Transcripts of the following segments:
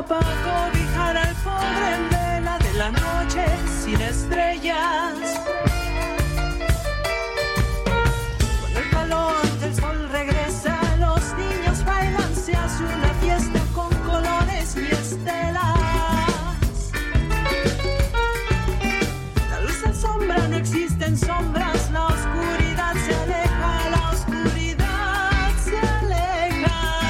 para cobijar al pobre en vela de la noche sin estrellas. Cuando el calor del sol regresa, los niños bailan, se hace una fiesta con colores y estelas. La luz en sombra, no existen sombras, la oscuridad se aleja, la oscuridad se aleja.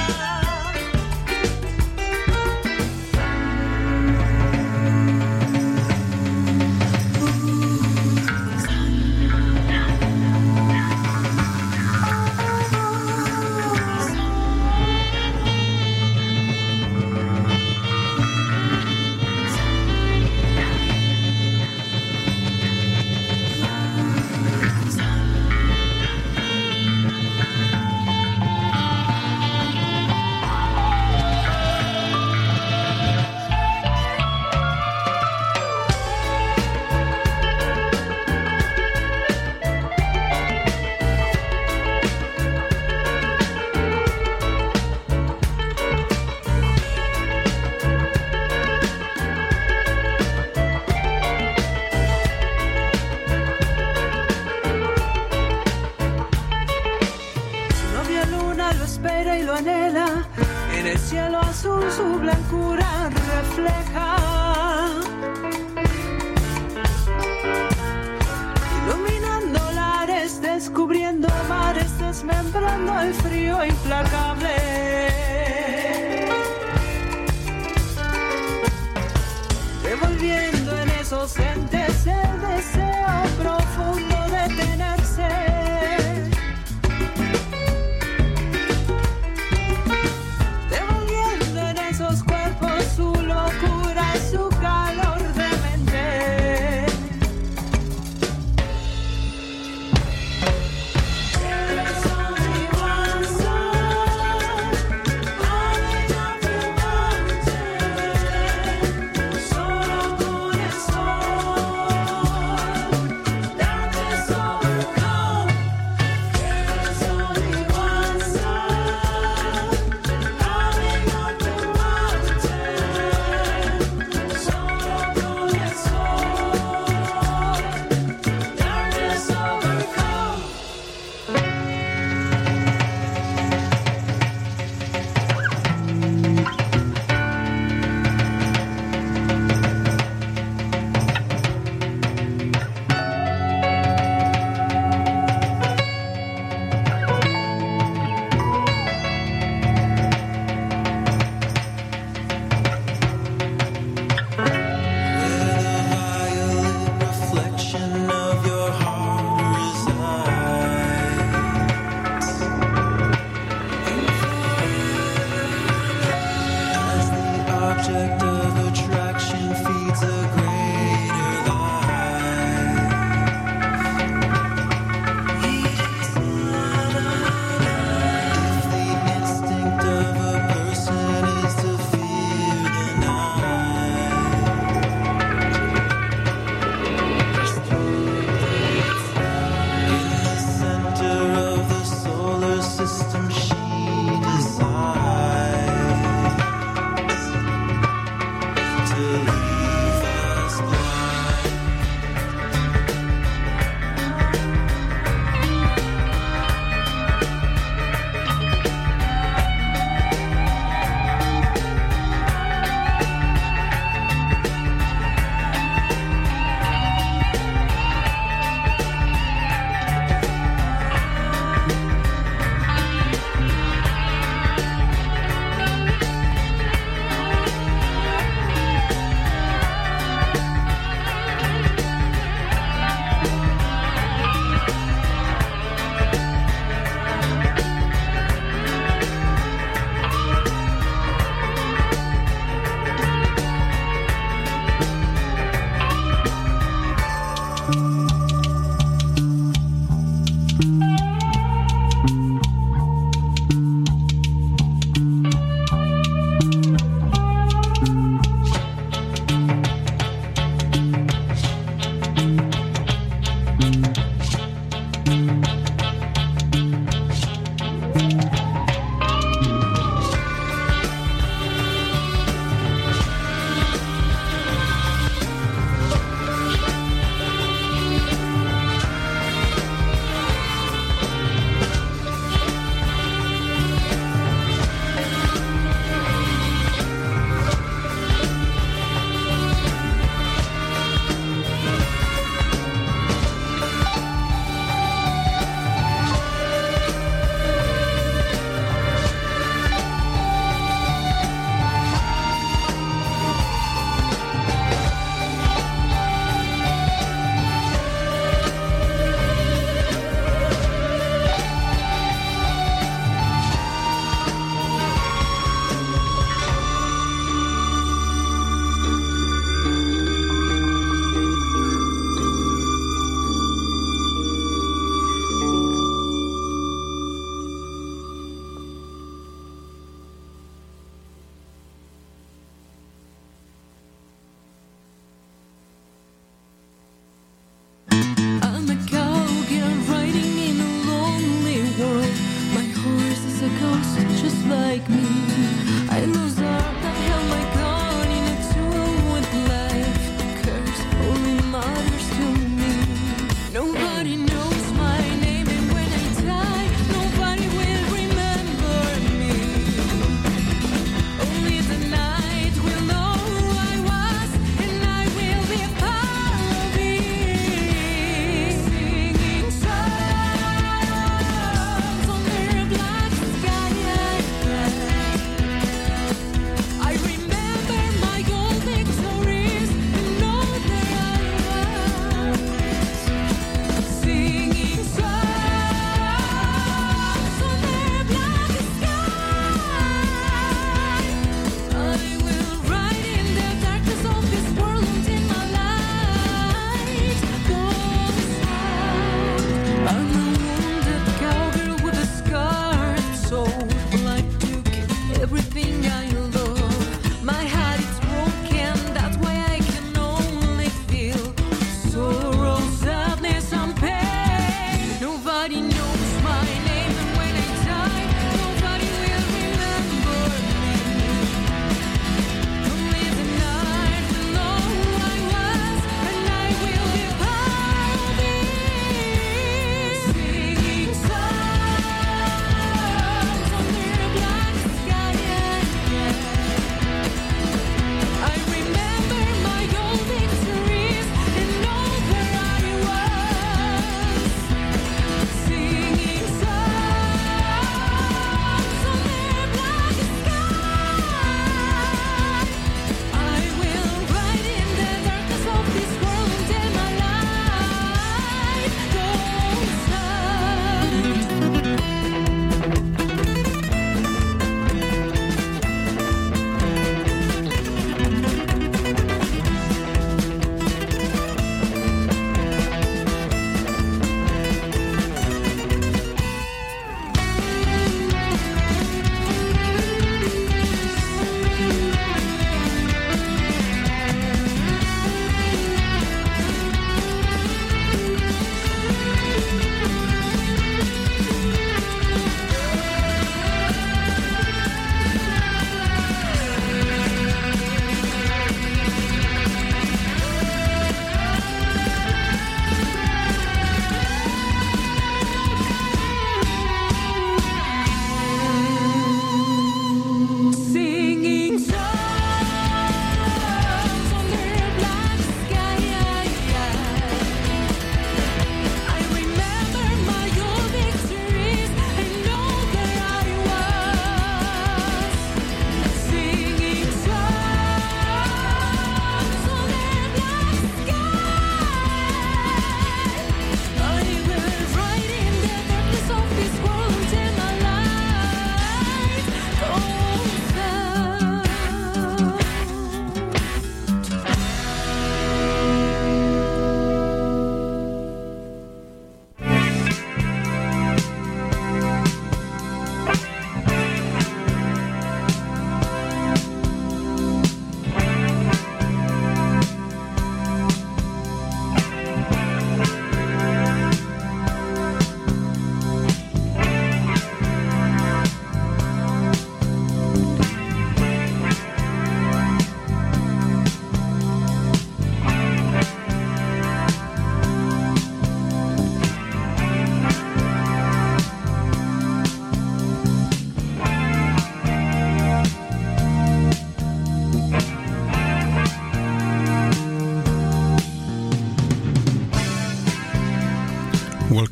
En el cielo azul su blancura refleja, iluminando lares, descubriendo mares, desmembrando el frío implacable. Devolviendo en esos entes el deseo profundo de tenerse. Su locura, su calor de mente. There's only one sun, only nothing mountain, solo con el sol, darkness overcome. There's only one sun, only nothing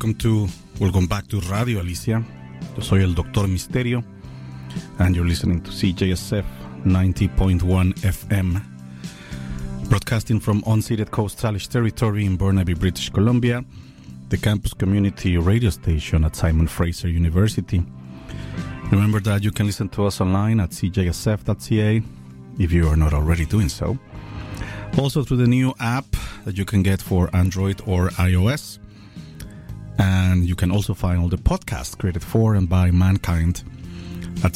Welcome back to Radio Alicia. Yo soy el Doctor Misterio, and you're listening to CJSF 90.1 FM, broadcasting from unceded Coast Salish territory in Burnaby, British Columbia, the campus community radio station at Simon Fraser University. Remember that you can listen to us online at cjsf.ca if you are not already doing so. Also through the new app that you can get for Android or iOS. And you can also find all the podcasts created for and by mankind at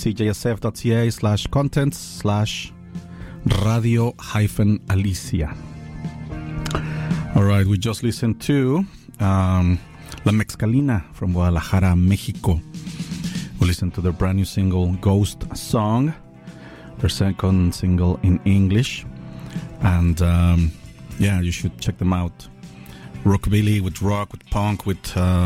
cjsf.ca/contents/radio-alicia. All right, we just listened to La Mezcalina from Guadalajara, Mexico. We listened to their brand new single, Ghost Song, their second single in English. And you should check them out. Rockabilly with rock, with punk, with,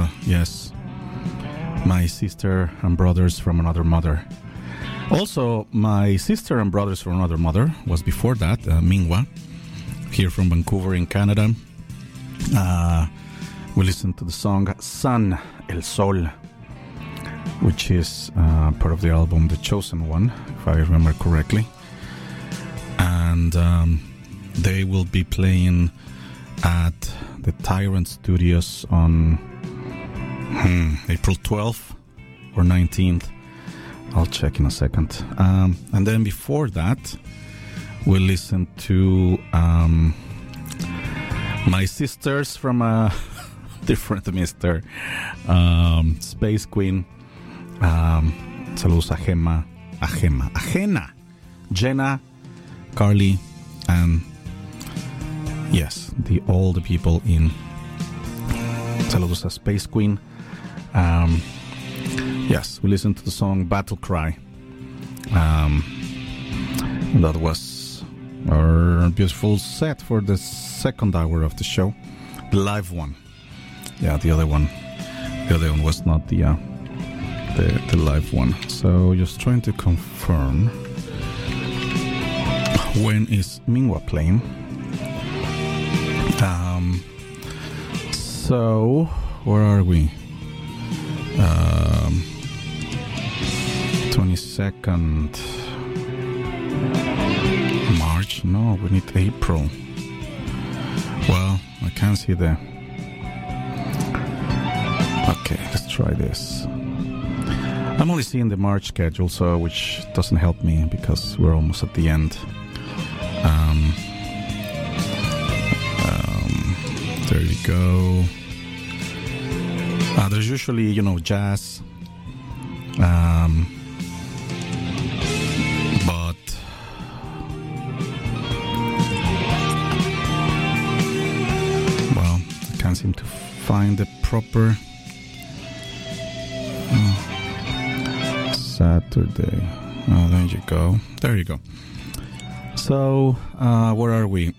my sister and brothers from another mother. Also, my sister and brothers from another mother was before that, Mingwa, here from Vancouver in Canada. We listened to the song Sun, El Sol, which is part of the album The Chosen One, if I remember correctly. And they will be playing at the Tyrant Studios on April 12th or 19th. I'll check in a second. And then before that, we'll listen to my sisters from a different mister, Space Queen. Saludos a Ajena, Jenna, Carly, and yes, all the people in Saludos a Space Queen. Yes, we listened to the song Battle Cry. That was our beautiful set for the second hour of the show, the live one. Yeah, the other one was not the live one. So just trying to confirm, when is Mingwa playing? So where are we? 22nd March? No, we need April. Well, I can't see the... Okay, let's try this. I'm only seeing the March schedule, so which doesn't help me because we're almost at the end. There you go. There's usually, jazz. But well, I can't seem to find the proper Saturday. Oh, there you go. So, where are we?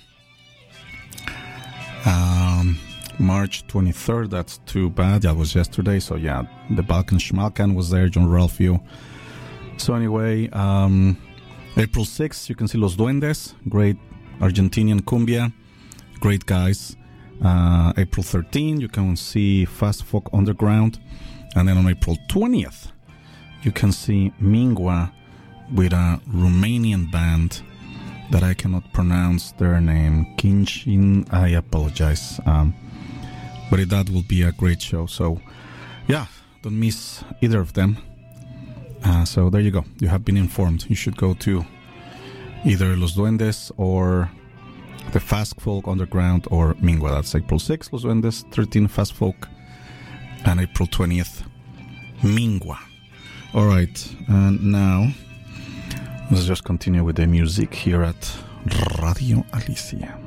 March 23rd, that's too bad. That was yesterday. So yeah, the Balkan Schmalkan was there, John Ralphio. So anyway, April 6th, you can see Los Duendes, great Argentinian cumbia, great guys. April 13th, you can see Fast Folk Underground. And then on April 20th, you can see Mingwa with a Romanian band that I cannot pronounce their name. Kinchin, I apologize. But that will be a great show. So, yeah, don't miss either of them. So there you go. You have been informed. You should go to either Los Duendes or the Fast Folk Underground or Mingwa. That's April 6th, Los Duendes, 13th, Fast Folk, and April 20th, Mingwa. All right, and now let's just continue with the music here at Radio Alicia.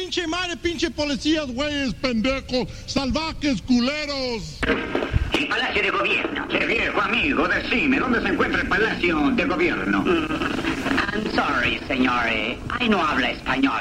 pinche madre, pinche policías, güeyes, pendejos, salvajes, culeros. El Palacio de Gobierno. Viejo amigo, decime, ¿dónde se encuentra el Palacio de Gobierno? I'm sorry, señores. Ahí no habla español.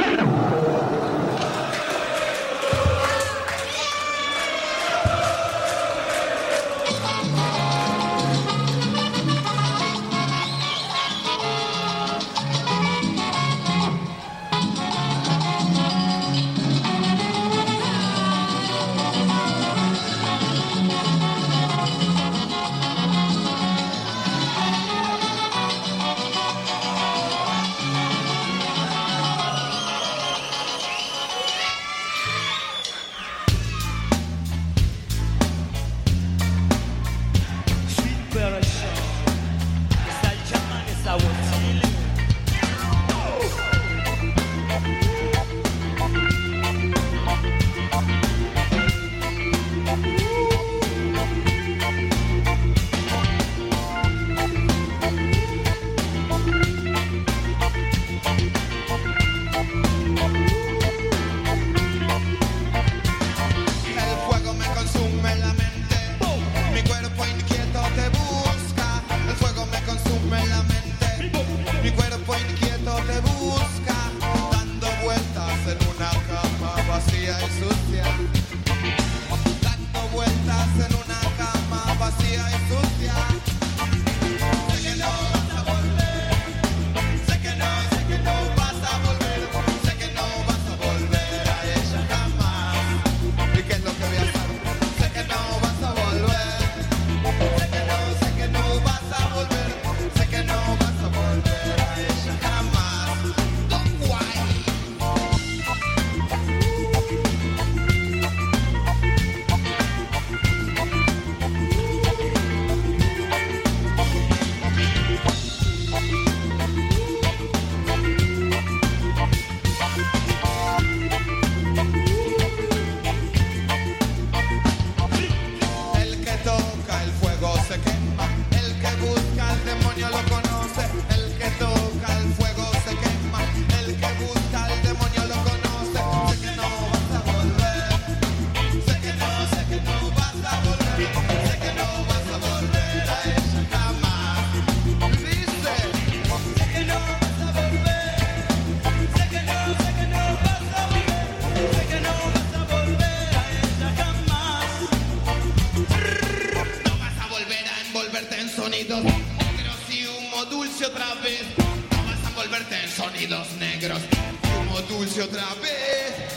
Sonidos negros y humo dulce otra vez. No vas a envolverte en sonidos negros y humo dulce otra vez.